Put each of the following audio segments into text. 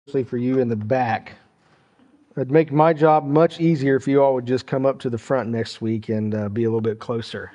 especially for you in the back. It'd make my job much easier if you all would just come up to the front next week and be a little bit closer.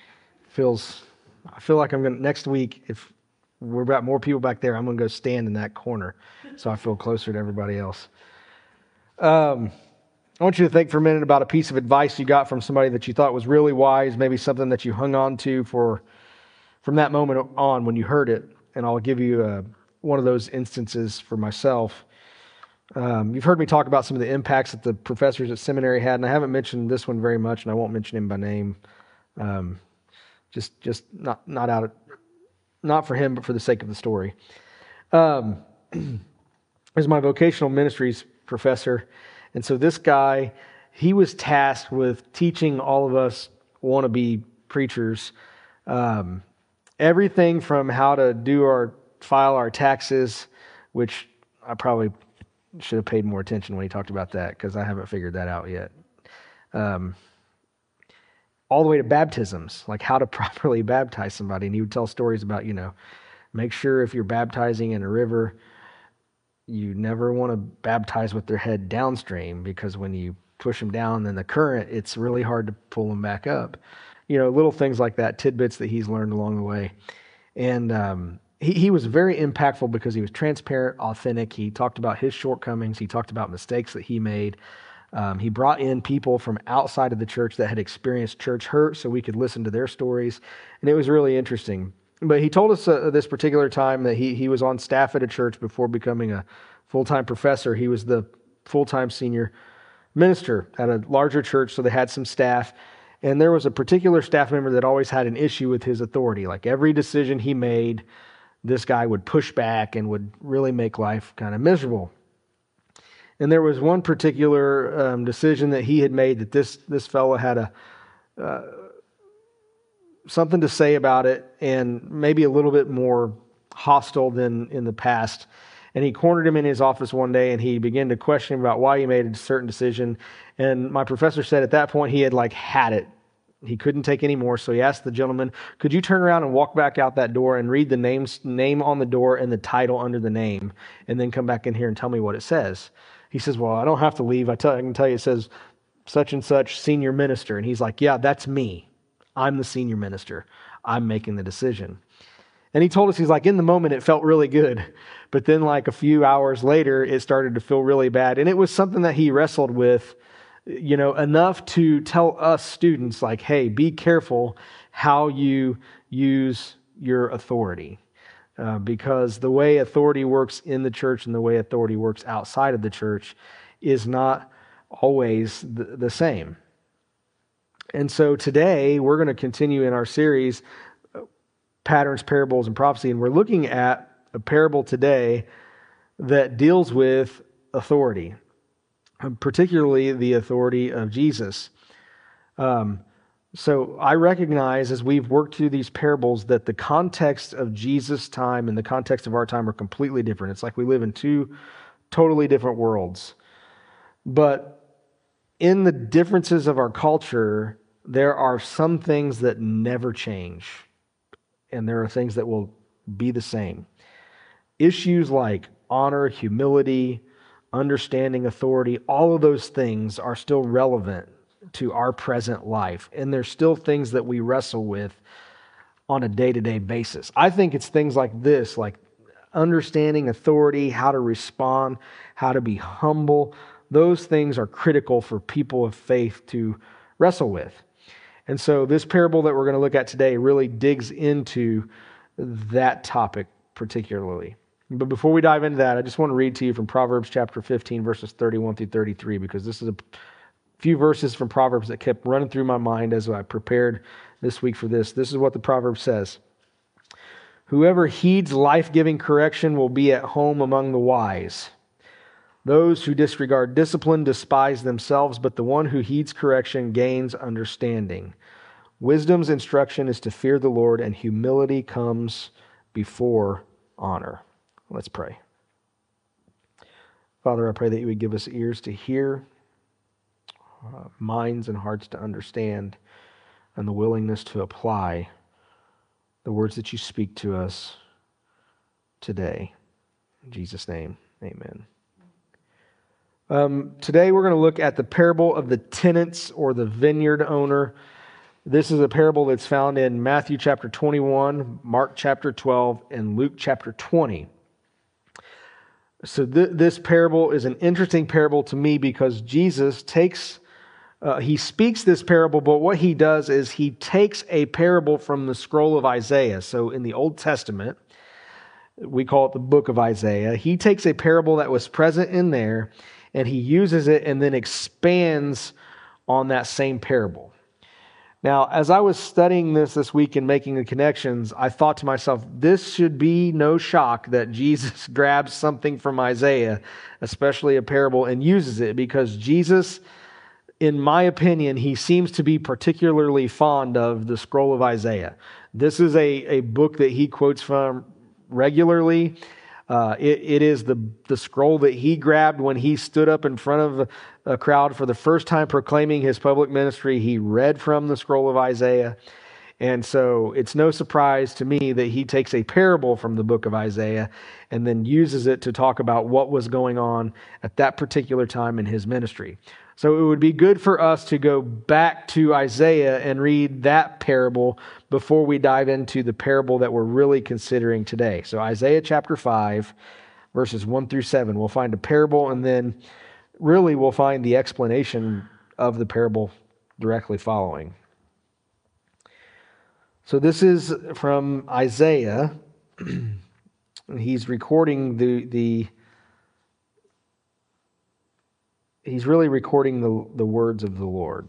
I feel like I'm going to, next week, if we're about more people back there, I'm going to go stand in that corner so I feel closer to everybody else. I want you to think for a minute about a piece of advice you got from somebody that you thought was really wise, maybe something that you hung on to from that moment on when you heard it. And I'll give you one of those instances for myself. You've heard me talk about some of the impacts that the professors at seminary had, and I haven't mentioned this one very much, and I won't mention him by name. Just not for him, but for the sake of the story. Is my vocational ministries professor, and so this guy, he was tasked with teaching all of us wannabe preachers everything from how to file our taxes, which I probably should have paid more attention when he talked about that because I haven't figured that out yet. All the way to baptisms, like how to properly baptize somebody. And he would tell stories about, make sure if you're baptizing in a river, you never want to baptize with their head downstream because when you push them down in the current, it's really hard to pull them back up. Little things like that, tidbits that he's learned along the way. And he was very impactful because he was transparent, authentic. He talked about his shortcomings. He talked about mistakes that he made. He brought in people from outside of the church that had experienced church hurt so we could listen to their stories. And it was really interesting. But he told us this particular time that he was on staff at a church before becoming a full-time professor. He was the full-time senior minister at a larger church, so they had some staff. And there was a particular staff member that always had an issue with his authority. Like every decision he made, this guy would push back and would really make life kind of miserable. And there was one particular decision that he had made that this fellow had something to say about it, and maybe a little bit more hostile than in the past. And he cornered him in his office one day, and he began to question him about why he made a certain decision. And my professor said at that point he had had it. He couldn't take any more, so he asked the gentleman, could you turn around and walk back out that door and read the name on the door and the title under the name, and then come back in here and tell me what it says? He says, well, I don't have to leave. I can tell you it says such and such senior minister. And he's like, yeah, that's me. I'm the senior minister. I'm making the decision. And he told us, he's like, in the moment, it felt really good. But then a few hours later, it started to feel really bad. And it was something that he wrestled with, enough to tell us students, hey, be careful how you use your authority. Because the way authority works in the church and the way authority works outside of the church is not always the same. And so today, we're going to continue in our series, Patterns, Parables, and Prophecy, and we're looking at a parable today that deals with authority, particularly the authority of Jesus. So I recognize as we've worked through these parables that the context of Jesus' time and the context of our time are completely different. It's like we live in two totally different worlds. But in the differences of our culture, there are some things that never change, and there are things that will be the same. Issues like honor, humility, understanding authority, all of those things are still relevant to our present life, and there's still things that we wrestle with on a day-to-day basis. I think it's things like this, like understanding authority, how to respond, how to be humble. Those things are critical for people of faith to wrestle with. And so this parable that we're going to look at today really digs into that topic particularly. But before we dive into that, I just want to read to you from Proverbs chapter 15, verses 31 through 33, because this is a few verses from Proverbs that kept running through my mind as I prepared this week for this. This is what the proverb says. Whoever heeds life-giving correction will be at home among the wise. Those who disregard discipline despise themselves, but the one who heeds correction gains understanding. Wisdom's instruction is to fear the Lord, and humility comes before honor. Let's pray. Father, I pray that you would give us ears to hear, minds and hearts to understand, and the willingness to apply the words that you speak to us today. In Jesus' name, Amen. Today we're going to look at the parable of the tenants or the vineyard owner. This is a parable that's found in Matthew chapter 21, Mark chapter 12, and Luke chapter 20. So this parable is an interesting parable to me because Jesus he speaks this parable, but what he does is he takes a parable from the scroll of Isaiah. So in the Old Testament, we call it the book of Isaiah. He takes a parable that was present in there and he uses it and then expands on that same parable. Now, as I was studying this week and making the connections, I thought to myself, this should be no shock that Jesus grabs something from Isaiah, especially a parable, and uses it, because Jesus, in my opinion, he seems to be particularly fond of the scroll of Isaiah. This is a book that he quotes from regularly. It is the scroll that he grabbed when he stood up in front of a crowd for the first time proclaiming his public ministry. He read from the scroll of Isaiah. And so it's no surprise to me that he takes a parable from the book of Isaiah and then uses it to talk about what was going on at that particular time in his ministry. So it would be good for us to go back to Isaiah and read that parable before we dive into the parable that we're really considering today. So Isaiah chapter 5, verses 1 through 7, we'll find a parable, and then really we'll find the explanation of the parable directly following. So this is from Isaiah. He's recording he's really recording the words of the Lord.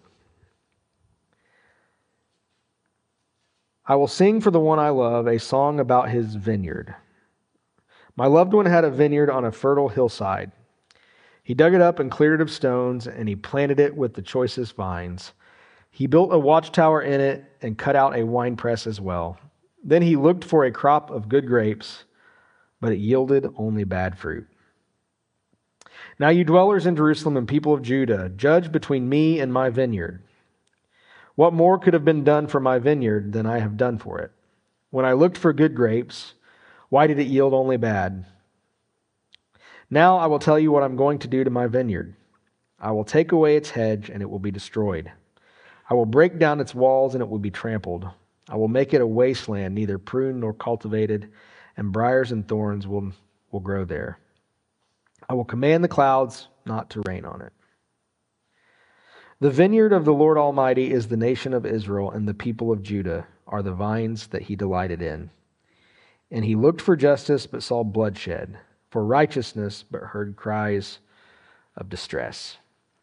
I will sing for the one I love a song about his vineyard. My loved one had a vineyard on a fertile hillside. He dug it up and cleared it of stones, and he planted it with the choicest vines. He built a watchtower in it and cut out a winepress as well. Then he looked for a crop of good grapes, but it yielded only bad fruit. Now you dwellers in Jerusalem and people of Judah, judge between me and my vineyard. What more could have been done for my vineyard than I have done for it? When I looked for good grapes, why did it yield only bad? Now I will tell you what I'm going to do to my vineyard. I will take away its hedge, and it will be destroyed. I will break down its walls, and it will be trampled. I will make it a wasteland, neither pruned nor cultivated, and briars and thorns will grow there. I will command the clouds not to rain on it. The vineyard of the Lord Almighty is the nation of Israel, and the people of Judah are the vines that he delighted in. And he looked for justice, but saw bloodshed, for righteousness, but heard cries of distress.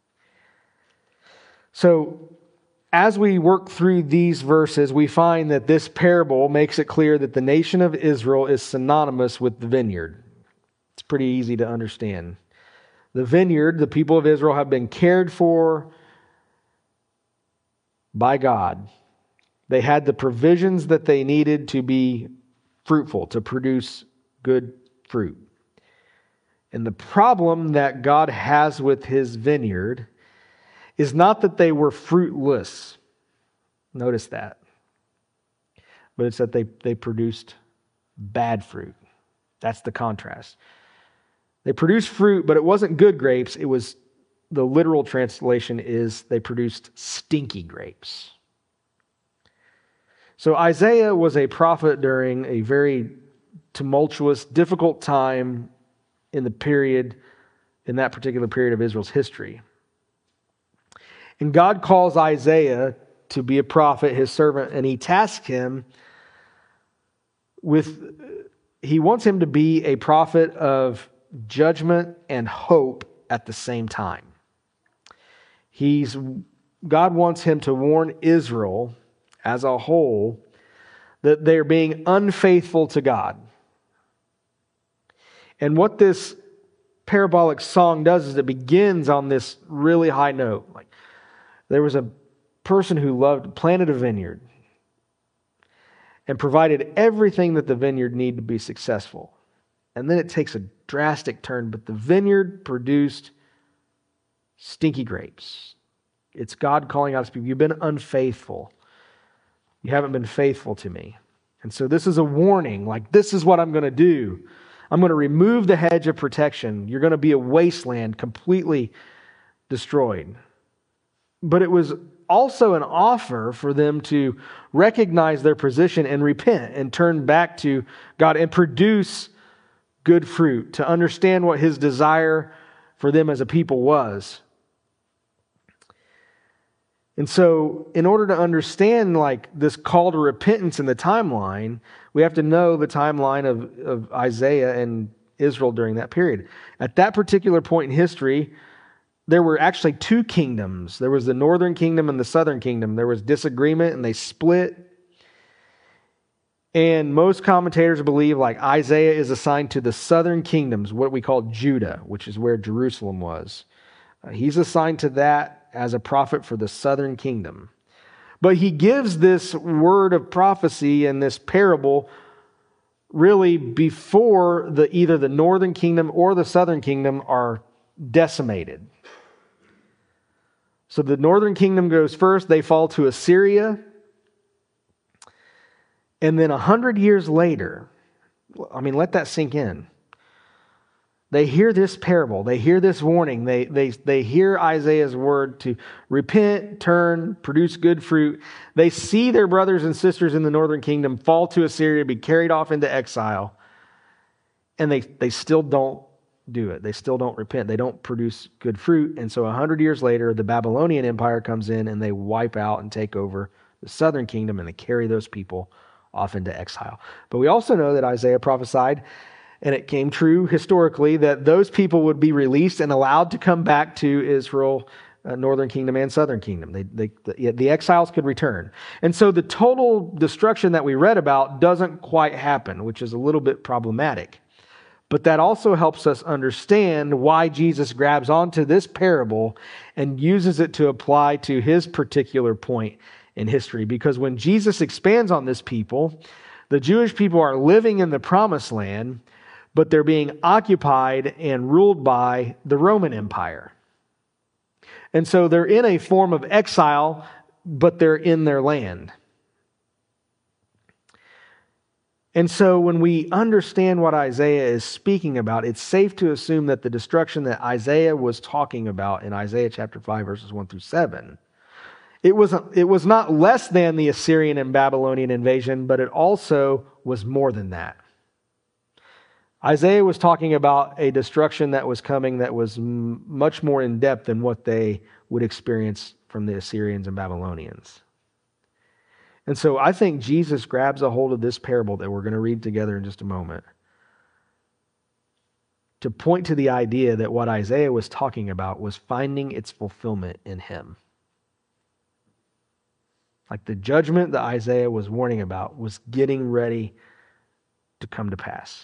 So, as we work through these verses, we find that this parable makes it clear that the nation of Israel is synonymous with the vineyard. It's pretty easy to understand. The vineyard, the people of Israel have been cared for by God. They had the provisions that they needed to be fruitful, to produce good fruit. And the problem that God has with his vineyard is not that they were fruitless. Notice that. But it's that they produced bad fruit. That's the contrast. They produced fruit, but it wasn't good grapes. It was, the literal translation is, they produced stinky grapes. So Isaiah was a prophet during a very tumultuous, difficult time in that particular period of Israel's history. And God calls Isaiah to be a prophet, his servant, and he tasks him he wants him to be a prophet of judgment and hope at the same time. God wants him to warn Israel as a whole that they're being unfaithful to God. And what this parabolic song does is it begins on this really high note. Like, there was a person who planted a vineyard and provided everything that the vineyard needed to be successful. And then it takes a drastic turn, but the vineyard produced stinky grapes. It's God calling out to people, you've been unfaithful. You haven't been faithful to me. And so this is a warning, like, this is what I'm going to do. I'm going to remove the hedge of protection. You're going to be a wasteland, completely destroyed. But it was also an offer for them to recognize their position and repent and turn back to God and produce good fruit, to understand what His desire for them as a people was. And so, in order to understand this call to repentance in the timeline, we have to know the timeline of Isaiah and Israel during that period. At that particular point in history, there were actually two kingdoms. There was the northern kingdom and the southern kingdom. There was disagreement and they split. And most commentators believe Isaiah is assigned to the southern kingdoms, what we call Judah, which is where Jerusalem was. He's assigned to that as a prophet for the southern kingdom. But he gives this word of prophecy and this parable really before either the northern kingdom or the southern kingdom are decimated. So the northern kingdom goes first. They fall to Assyria. And then 100 years later, let that sink in. They hear this parable. They hear this warning. They hear Isaiah's word to repent, turn, produce good fruit. They see their brothers and sisters in the northern kingdom fall to Assyria, be carried off into exile. And they still don't do it. They still don't repent. They don't produce good fruit. And so 100 years later, the Babylonian Empire comes in and they wipe out and take over the southern kingdom and they carry those people off into exile. But we also know that Isaiah prophesied, and it came true historically, that those people would be released and allowed to come back to Israel, northern kingdom and southern kingdom. The exiles could return. And so the total destruction that we read about doesn't quite happen, which is a little bit problematic. But that also helps us understand why Jesus grabs onto this parable and uses it to apply to his particular point in history. Because when Jesus expands on this people, the Jewish people are living in the promised land, but they're being occupied and ruled by the Roman Empire. And so they're in a form of exile, but they're in their land. And so when we understand what Isaiah is speaking about, it's safe to assume that the destruction that Isaiah was talking about in Isaiah chapter 5, verses 1 through 7, it was not less than the Assyrian and Babylonian invasion, but it also was more than that. Isaiah was talking about a destruction that was coming that was much more in depth than what they would experience from the Assyrians and Babylonians. And so I think Jesus grabs a hold of this parable that we're going to read together in just a moment to point to the idea that what Isaiah was talking about was finding its fulfillment in him. Like the judgment that Isaiah was warning about was getting ready to come to pass.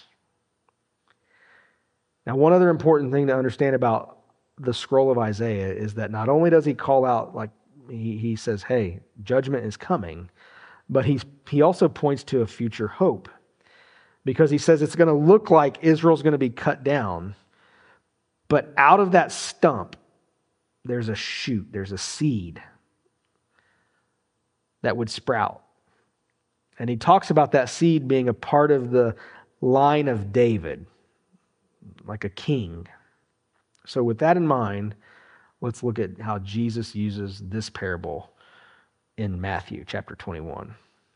Now, one other important thing to understand about the scroll of Isaiah is that not only does he call out, like he says, hey, judgment is coming, but he also points to a future hope. Because he says it's going to look like Israel's going to be cut down, but out of that stump, there's a shoot, there's a seed that would sprout. And he talks about that seed being a part of the line of David, like a king. So with that in mind, let's look at how Jesus uses this parable in Matthew chapter 21.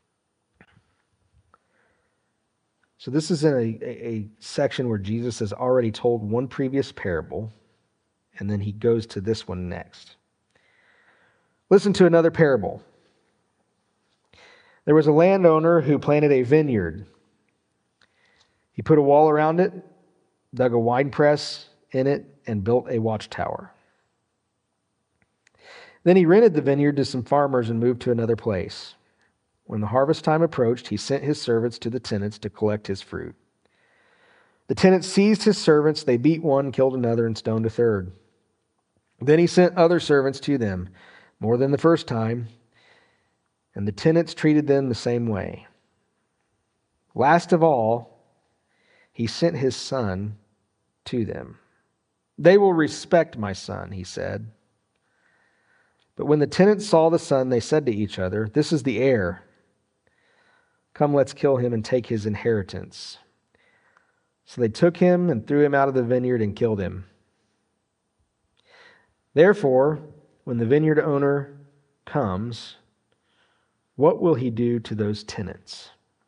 So this is in a section where Jesus has already told one previous parable, and then he goes to this one next. Listen to another parable. There was a landowner who planted a vineyard. He put a wall around it, dug a wine press in it, and built a watchtower. Then he rented the vineyard to some farmers and moved to another place. When the harvest time approached, he sent his servants to the tenants to collect his fruit. The tenants seized his servants, they beat one, killed another, and stoned a third. Then he sent other servants to them, more than the first time, and the tenants treated them the same way. Last of all, he sent his son to them. They will respect my son, he said. But when the tenants saw the son, they said to each other, this is the heir. Come, let's kill him and take his inheritance. So they took him and threw him out of the vineyard and killed him. Therefore, when the vineyard owner comes, what will he do to those tenants?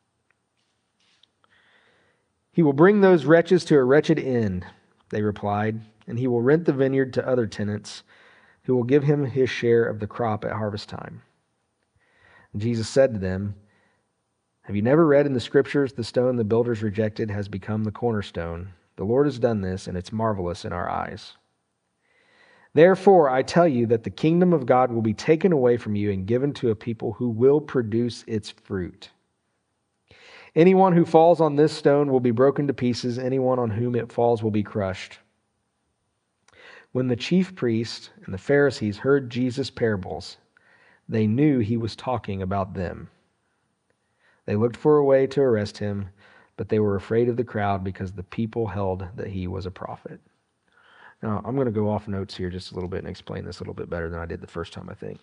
He will bring those wretches to a wretched end, they replied, and he will rent the vineyard to other tenants who will give him his share of the crop at harvest time. And Jesus said to them, have you never read in the Scriptures, the stone the builders rejected has become the cornerstone? The Lord has done this, and it's marvelous in our eyes. Therefore, I tell you that the kingdom of God will be taken away from you and given to a people who will produce its fruit. Anyone who falls on this stone will be broken to pieces. Anyone on whom it falls will be crushed. When the chief priests and the Pharisees heard Jesus' parables, they knew he was talking about them. They looked for a way to arrest him, but they were afraid of the crowd because the people held that he was a prophet. Now, I'm going to go off notes here just a little bit and explain this a little bit better than I did the first time, I think.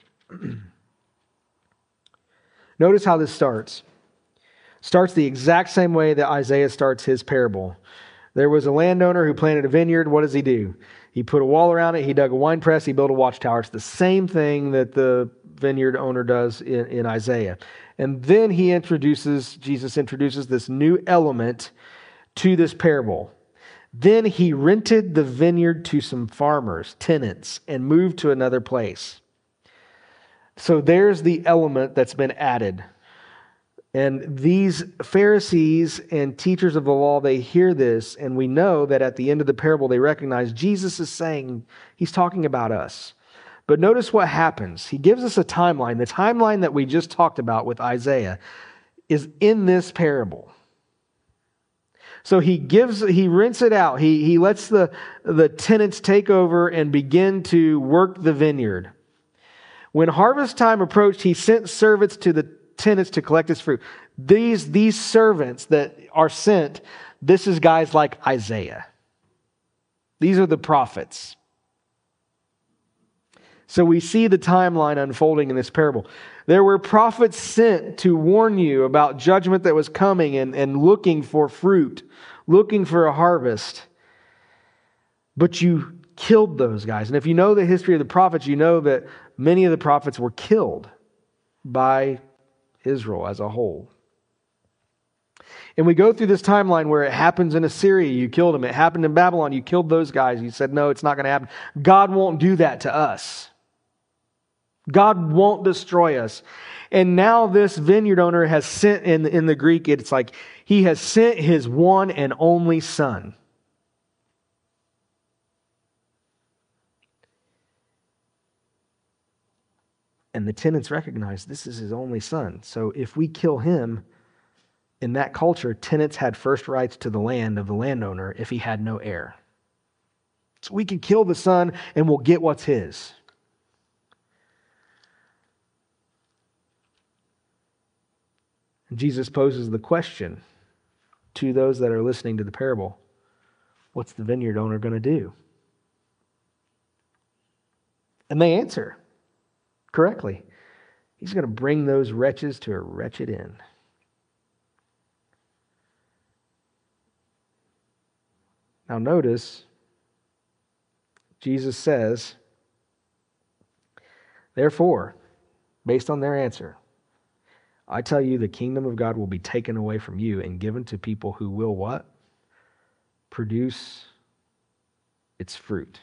Notice how this starts. Starts the exact same way that Isaiah starts his parable. There was a landowner who planted a vineyard. What does he do? He put a wall around it. He dug a wine press. He built a watchtower. It's the same thing that the vineyard owner does in Isaiah. And then Jesus introduces this new element to this parable. Then he rented the vineyard to some farmers, tenants, and moved to another place. So there's the element that's been added. And these Pharisees and teachers of the law, they hear this, and we know that at the end of the parable, they recognize Jesus is saying, he's talking about us. But notice what happens. He gives us a timeline. The timeline that we just talked about with Isaiah is in this parable. So he rents it out. He lets the tenants take over and begin to work the vineyard. When harvest time approached, he sent servants to the tenants to collect his fruit. These servants that are sent, this is guys like Isaiah. These are the prophets. So we see the timeline unfolding in this parable. There were prophets sent to warn you about judgment that was coming and looking for fruit, looking for a harvest. But you killed those guys. And if you know the history of the prophets, you know that many of the prophets were killed by Israel as a whole. And we go through this timeline where it happens in Assyria, you killed them. It happened in Babylon, you killed those guys. You said, no, it's not going to happen. God won't do that to us. God won't destroy us. And now this vineyard owner has sent, in the Greek, it's like he has sent his one and only son. And the tenants recognize this is his only son. So if we kill him, in that culture, tenants had first rights to the land of the landowner if he had no heir. So we can kill the son and we'll get what's his. And Jesus poses the question to those that are listening to the parable. What's the vineyard owner going to do? And they answer correctly. He's going to bring those wretches to a wretched end. Now notice, Jesus says, therefore, based on their answer, I tell you the kingdom of God will be taken away from you and given to people who will what? Produce its fruit.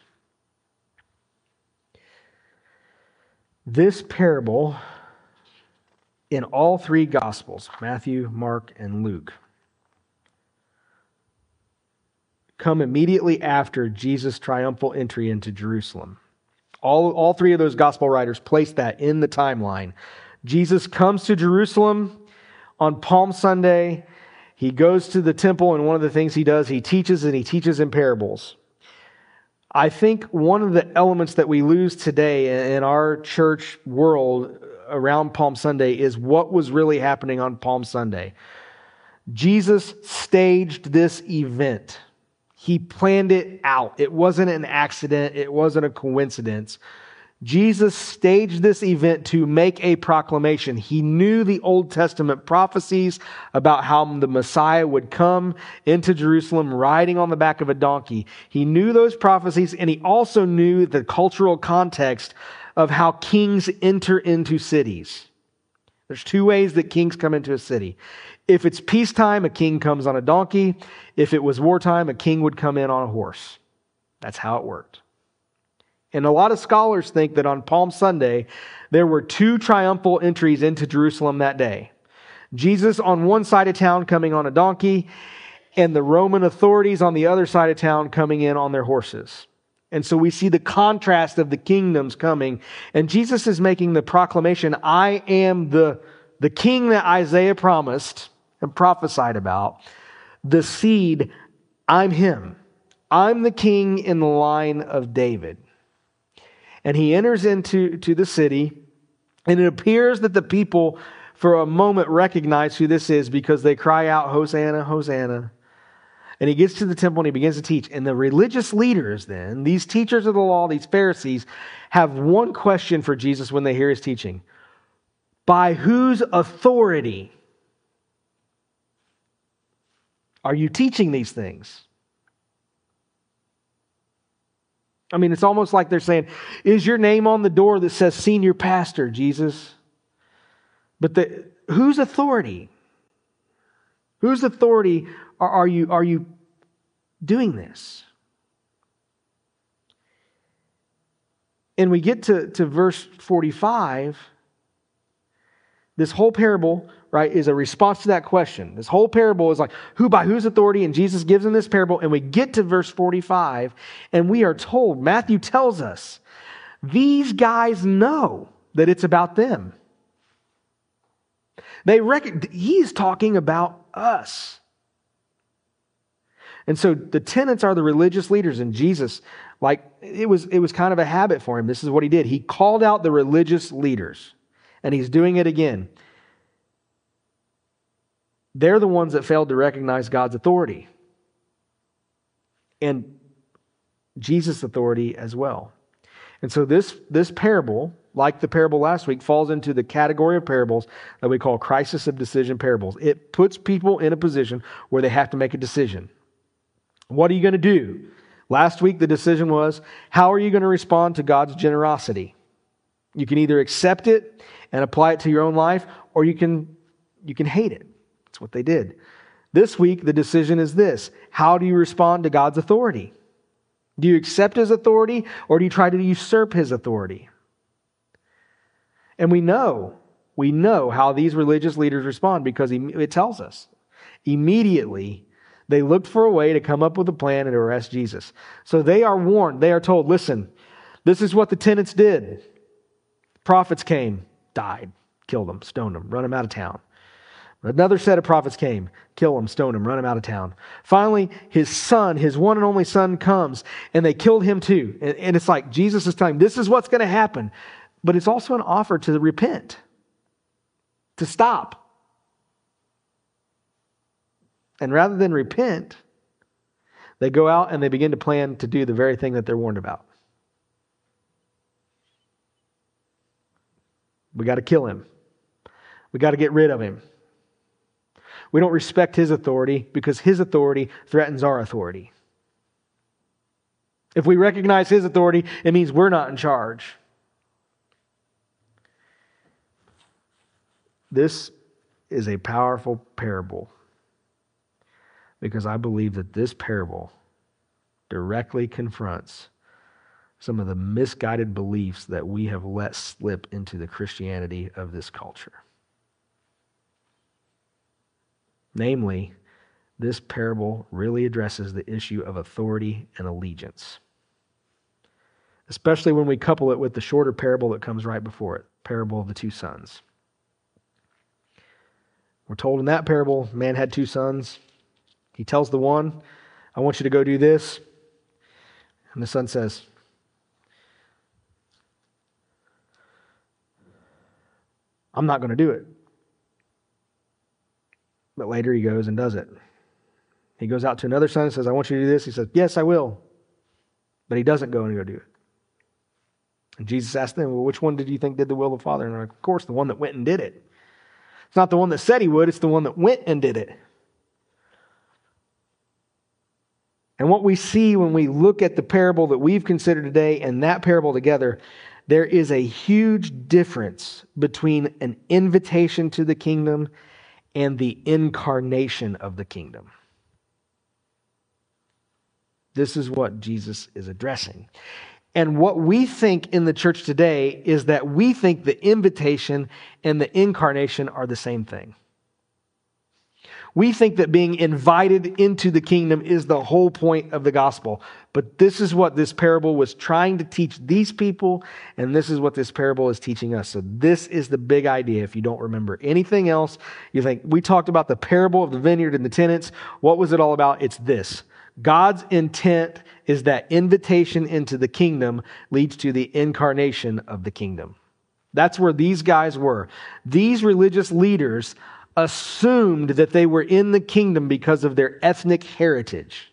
This parable, in all three Gospels, Matthew, Mark, and Luke, come immediately after Jesus' triumphal entry into Jerusalem. All three of those Gospel writers place that in the timeline. Jesus comes to Jerusalem on Palm Sunday. He goes to the temple, and one of the things he does, he teaches, and he teaches in parables. I think one of the elements that we lose today in our church world around Palm Sunday is what was really happening on Palm Sunday. Jesus staged this event. He planned it out. It wasn't an accident. It wasn't a coincidence. Jesus staged this event to make a proclamation. He knew the Old Testament prophecies about how the Messiah would come into Jerusalem riding on the back of a donkey. He knew those prophecies, and he also knew the cultural context of how kings enter into cities. There's two ways that kings come into a city. If it's peacetime, a king comes on a donkey. If it was wartime, a king would come in on a horse. That's how it worked. And a lot of scholars think that on Palm Sunday, there were two triumphal entries into Jerusalem that day. Jesus on one side of town coming on a donkey, and the Roman authorities on the other side of town coming in on their horses. And so we see the contrast of the kingdoms coming. And Jesus is making the proclamation, I am the king that Isaiah promised and prophesied about. The seed, I'm him. I'm the king in the line of David. And he enters into the city, and it appears that the people for a moment recognize who this is because they cry out, Hosanna, Hosanna. And he gets to the temple and he begins to teach. And the religious leaders then, these teachers of the law, these Pharisees, have one question for Jesus when they hear his teaching. By whose authority are you teaching these things? I mean, it's almost like they're saying, is your name on the door that says senior pastor, Jesus? But whose authority? Whose authority are you doing this? And we get to verse 45. This whole parable, right, is a response to that question. This whole parable is like, by whose authority? And Jesus gives them this parable. And we get to verse 45, and we are told, Matthew tells us, these guys know that it's about them. He's talking about us. And so the tenants are the religious leaders, and Jesus, it was kind of a habit for him. This is what he did. He called out the religious leaders. And he's doing it again. They're the ones that failed to recognize God's authority. And Jesus' authority as well. And so this parable, like the parable last week, falls into the category of parables that we call crisis of decision parables. It puts people in a position where they have to make a decision. What are you going to do? Last week the decision was, how are you going to respond to God's generosity? You can either accept it and apply it to your own life, or you can hate it. That's what they did. This week, the decision is this. How do you respond to God's authority? Do you accept his authority, or do you try to usurp his authority? And we know how these religious leaders respond because it tells us. Immediately, they looked for a way to come up with a plan and arrest Jesus. So they are warned. They are told, listen, this is what the tenants did. Prophets came, died, killed them, stoned them, run them out of town. Another set of prophets came, kill him, stone him, run him out of town. Finally, his son, his one and only son comes, and they killed him too. And it's like Jesus is telling, this is what's going to happen. But it's also an offer to repent, to stop. And rather than repent, they go out and they begin to plan to do the very thing that they're warned about. We got to kill him. We got to get rid of him. We don't respect his authority because his authority threatens our authority. If we recognize his authority, it means we're not in charge. This is a powerful parable because I believe that this parable directly confronts some of the misguided beliefs that we have let slip into the Christianity of this culture. Namely, this parable really addresses the issue of authority and allegiance, especially when we couple it with the shorter parable that comes right before it, parable of the two sons. We're told in that parable, man had two sons. He tells the one, I want you to go do this. And the son says, I'm not going to do it. But later he goes and does it. He goes out to another son and says, I want you to do this. He says, yes, I will. But he doesn't go and go do it. And Jesus asked them, well, which one did you think did the will of the Father? And they're like, of course, the one that went and did it. It's not the one that said he would, it's the one that went and did it. And what we see when we look at the parable that we've considered today and that parable together, there is a huge difference between an invitation to the kingdom and the incarnation of the kingdom. This is what Jesus is addressing. And what we think in the church today is that we think the invitation and the incarnation are the same thing. We think that being invited into the kingdom is the whole point of the gospel. But this is what this parable was trying to teach these people, and this is what this parable is teaching us. So this is the big idea. If you don't remember anything else, you think, we talked about the parable of the vineyard and the tenants. What was it all about? It's this. God's intent is that invitation into the kingdom leads to the incarnation of the kingdom. That's where these guys were. These religious leaders assumed that they were in the kingdom because of their ethnic heritage.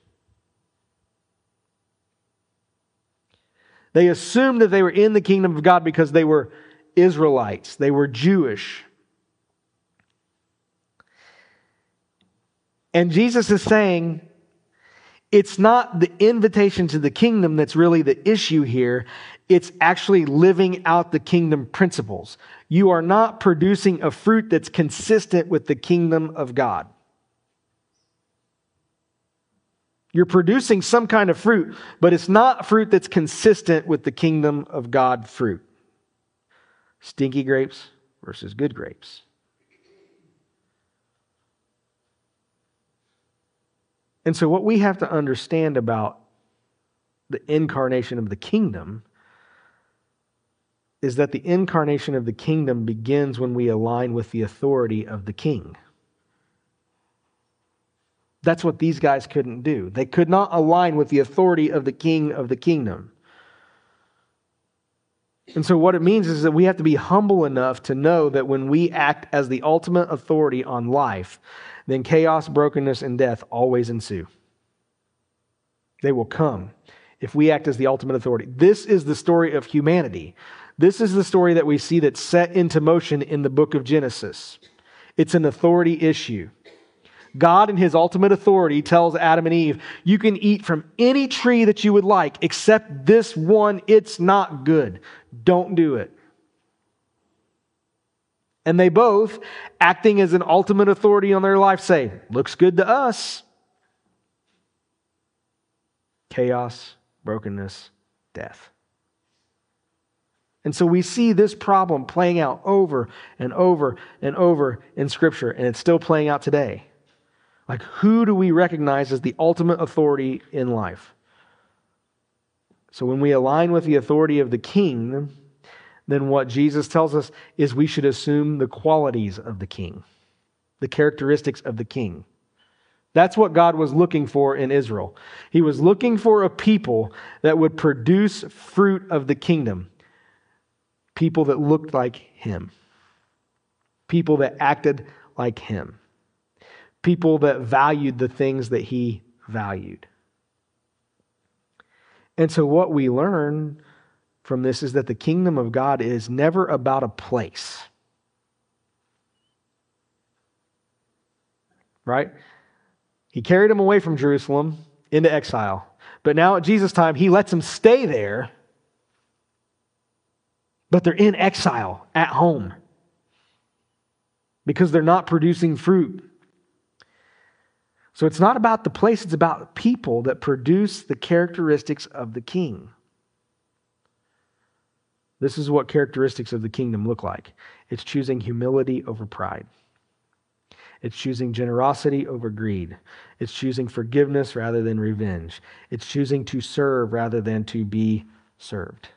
They assumed that they were in the kingdom of God because they were Israelites. They were Jewish. And Jesus is saying, it's not the invitation to the kingdom that's really the issue here. It's actually living out the kingdom principles. You are not producing a fruit that's consistent with the kingdom of God. You're producing some kind of fruit, but it's not fruit that's consistent with the kingdom of God fruit. Stinky grapes versus good grapes. And so what we have to understand about the incarnation of the kingdom is that the incarnation of the kingdom begins when we align with the authority of the king. That's what these guys couldn't do. They could not align with the authority of the king of the kingdom. And so what it means is that we have to be humble enough to know that when we act as the ultimate authority on life, then chaos, brokenness, and death always ensue. They will come if we act as the ultimate authority. This is the story of humanity. This is the story that we see that's set into motion in the book of Genesis. It's an authority issue. God in His ultimate authority tells Adam and Eve, you can eat from any tree that you would like, except this one, it's not good. Don't do it. And they both, acting as an ultimate authority on their life, say, looks good to us. Chaos, brokenness, death. And so we see this problem playing out over and over and over in Scripture, and it's still playing out today. Like, who do we recognize as the ultimate authority in life? So when we align with the authority of the king, then what Jesus tells us is we should assume the qualities of the king, the characteristics of the king. That's what God was looking for in Israel. He was looking for a people that would produce fruit of the kingdom. People that looked like Him. People that acted like Him. People that valued the things that He valued. And so what we learn from this is that the kingdom of God is never about a place. Right? He carried them away from Jerusalem into exile. But now at Jesus' time, He lets them stay there, but they're in exile at home because they're not producing fruit. So it's not about the place, it's about people that produce the characteristics of the king. This is what characteristics of the kingdom look like. It's choosing humility over pride. It's choosing generosity over greed. It's choosing forgiveness rather than revenge. It's choosing to serve rather than to be served.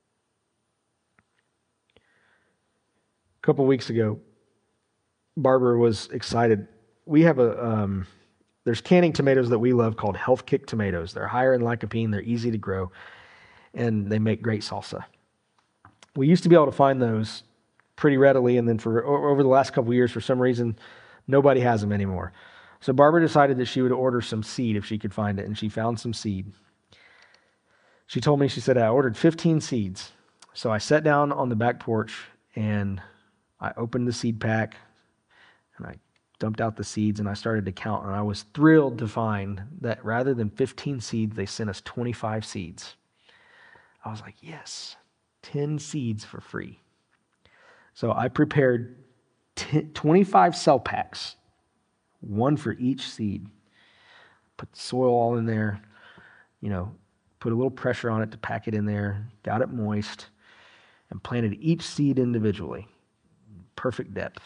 A couple weeks ago, Barbara was excited. We have there's canning tomatoes that we love called Health Kick tomatoes. They're higher in lycopene, they're easy to grow, and they make great salsa. We used to be able to find those pretty readily, and then for over the last couple of years, for some reason, nobody has them anymore. So Barbara decided that she would order some seed if she could find it, and she found some seed. She told me, she said, I ordered 15 seeds. So I sat down on the back porch and I opened the seed pack and I dumped out the seeds and I started to count. And I was thrilled to find that rather than 15 seeds, they sent us 25 seeds. I was like, yes, 10 seeds for free. So I prepared 25 cell packs, one for each seed. Put the soil all in there, put a little pressure on it to pack it in there, got it moist, and planted each seed individually. Perfect depth.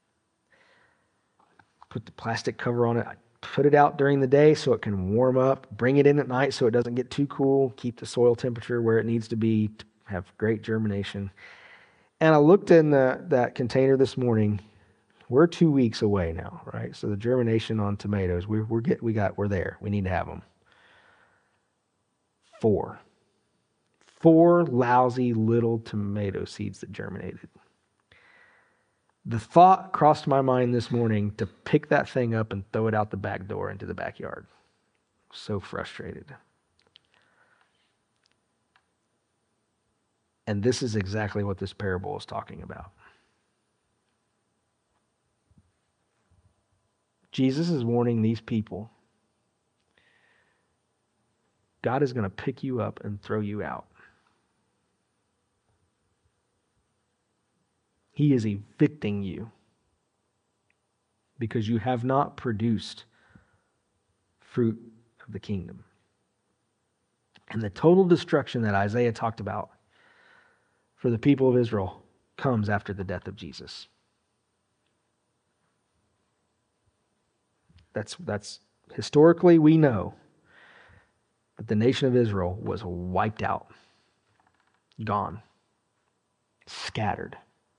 Put the plastic cover on it. I put it out during the day so it can warm up. Bring it in at night so it doesn't get too cool. Keep the soil temperature where it needs to be to have great germination. And I looked in that container this morning. We're 2 weeks away now, right? So the germination on tomatoes, we're there. We need to have them. 4 lousy little tomato seeds that germinated. The thought crossed my mind this morning to pick that thing up and throw it out the back door into the backyard. So frustrated. And this is exactly what this parable is talking about. Jesus is warning these people. God is going to pick you up and throw you out. He is evicting you because you have not produced fruit of the kingdom. And the total destruction that Isaiah talked about for the people of Israel comes after the death of Jesus. That's historically we know that the nation of Israel was wiped out, gone, scattered.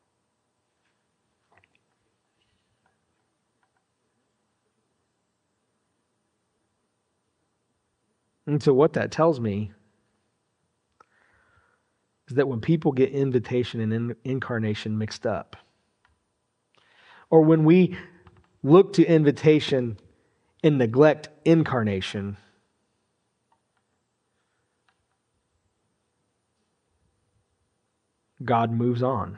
And so what that tells me is that when people get invitation and incarnation mixed up, or when we look to invitation and neglect incarnation, God moves on.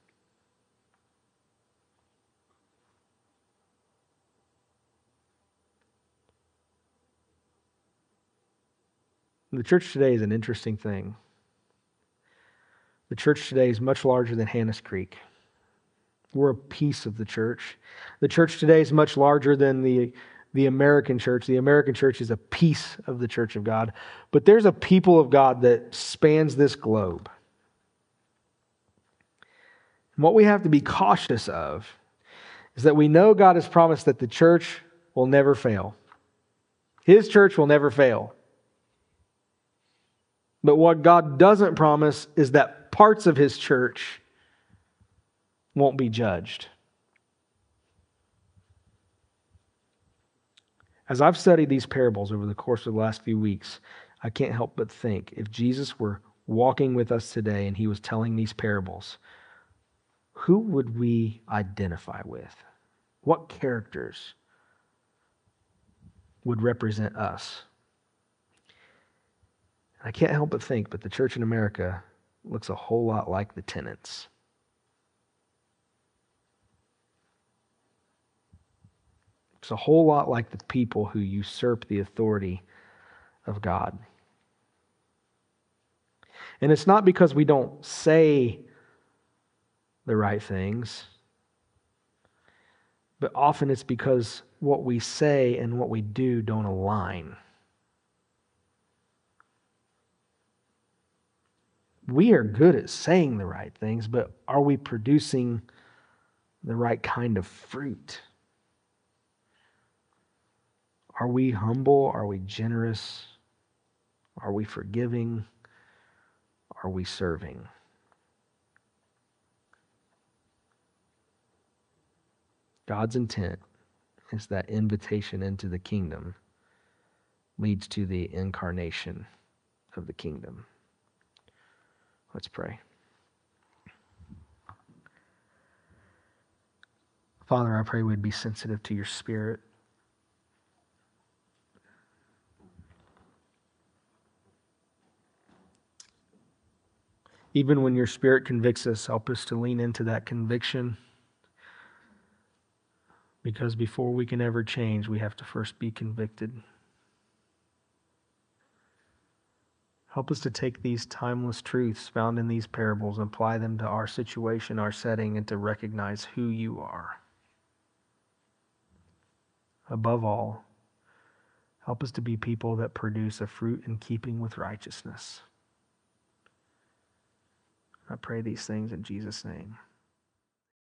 The church today is an interesting thing. The church today is much larger than Hannes Creek. We're a piece of the church. The church today is much larger than the American church. The American church is a piece of the church of God. But there's a people of God that spans this globe. And what we have to be cautious of is that we know God has promised that the church will never fail. His church will never fail. But what God doesn't promise is that parts of His church won't be judged. As I've studied these parables over the course of the last few weeks, I can't help but think if Jesus were walking with us today and He was telling these parables, who would we identify with? What characters would represent us? I can't help but think, but the church in America looks a whole lot like the tenants. It's a whole lot like the people who usurp the authority of God. And it's not because we don't say the right things, but often it's because what we say and what we do don't align. We are good at saying the right things, but are we producing the right kind of fruit? Are we humble? Are we generous? Are we forgiving? Are we serving? God's intent is that invitation into the kingdom leads to the incarnation of the kingdom. Let's pray. Father, I pray we'd be sensitive to your Spirit. Even when your Spirit convicts us, help us to lean into that conviction. Because before we can ever change, we have to first be convicted. Help us to take these timeless truths found in these parables and apply them to our situation, our setting, and to recognize who you are. Above all, help us to be people that produce a fruit in keeping with righteousness. I pray these things in Jesus' name.